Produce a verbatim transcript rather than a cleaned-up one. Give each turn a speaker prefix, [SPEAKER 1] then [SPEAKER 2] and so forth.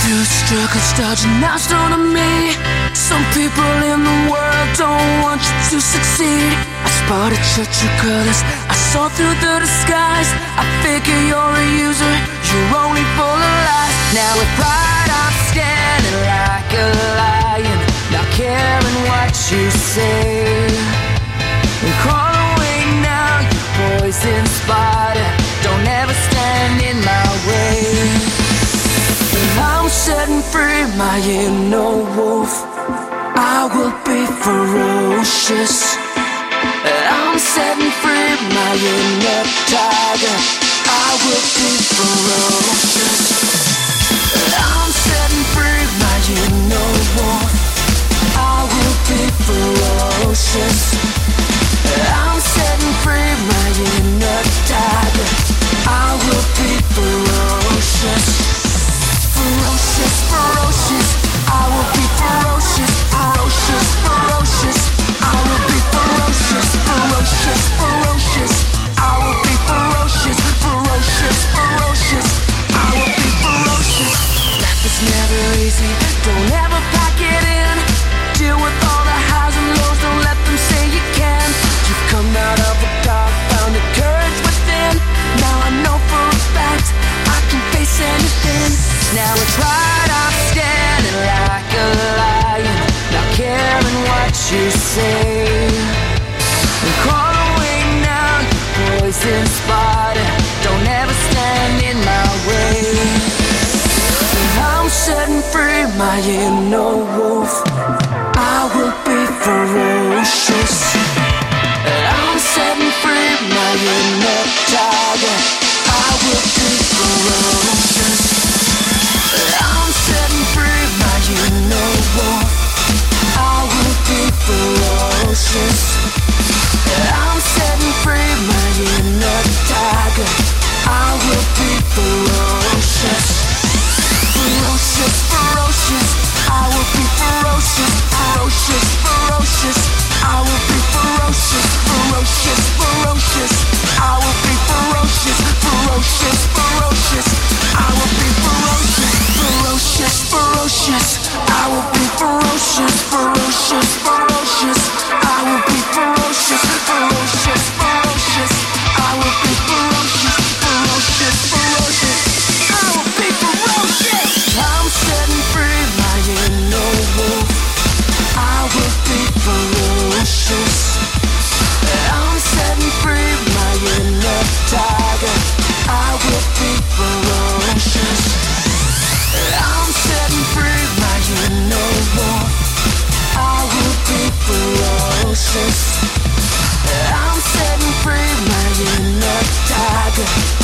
[SPEAKER 1] Two struggles dodging out on me. Some people in the world don't want you to succeed. I spotted your true colors, I saw through the disguise. I figure you're a user, you're only full of lies. Now with pride I'm standing like a lion, not caring what you say. And crawl away now, you poison spider, don't ever stand in my way. I'm setting free my inner wolf, I will be ferocious. I'm setting free my inner tiger, I will be ferocious. I'm setting free my inner wolf, I will be ferocious. I'm setting free my inner tiger, I will be ferocious. Ferocious, ferocious, I will be ferocious, ferocious, ferocious, I will be ferocious, ferocious, ferocious, I will be ferocious, ferocious, ferocious, I will be ferocious. Life is never easy, don't ever pack it in. Deal with all the highs and lows, don't let them say you can. You've come out of the dark, found the courage within. Now I know for a fact I can face anything. Now it's right, I'm standing like a lion, not caring what you say. And crawl away now, you poison spider, don't ever stand in my way. And I'm setting free my inner wolf, I will be ferocious. And I'm setting free my inner tiger, I will be ferocious. I'm setting free my inner wolf, I will be ferocious. I'm setting free my inner tiger, I will be ferocious. Ferocious, ferocious, I will be ferocious. Ferocious, ferocious, I will be ferocious. Ferocious, ferocious, I will be ferocious. Ferocious, ferocious, I will be ferocious. Ferocious, ferocious, I will be ferocious. Ferocious, ferocious, I will be ferocious. Ferocious, ferocious, I will be ferocious. Ferocious, ferocious, I will be ferocious. I'm setting free my inner wolf, I will be ferocious. I'm setting free my inner tiger, I will be ferocious. I'm setting free my inner wolf, I will be ferocious. I'm setting free my inner tiger,